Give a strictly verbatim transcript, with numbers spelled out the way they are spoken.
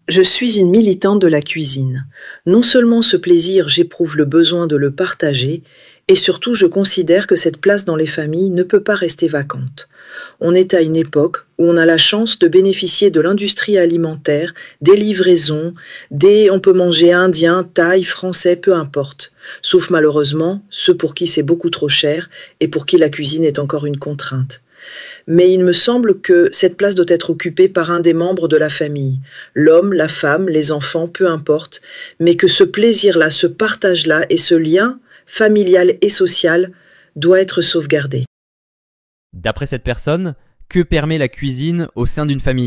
Je suis une militante de la cuisine. Non seulement ce plaisir, j'éprouve le besoin de le partager, et surtout je considère que cette place dans les familles ne peut pas rester vacante. On est à une époque où on a la chance de bénéficier de l'industrie alimentaire, des livraisons, des on peut manger indien, thaï, français, peu importe. Sauf malheureusement ceux pour qui c'est beaucoup trop cher et pour qui la cuisine est encore une contrainte. Mais il me semble que cette place doit être occupée par un des membres de la famille, l'homme, la femme, les enfants, peu importe, mais que ce plaisir-là, ce partage-là et ce lien familial et social doit être sauvegardé. D'après cette personne, que permet la cuisine au sein d'une famille ?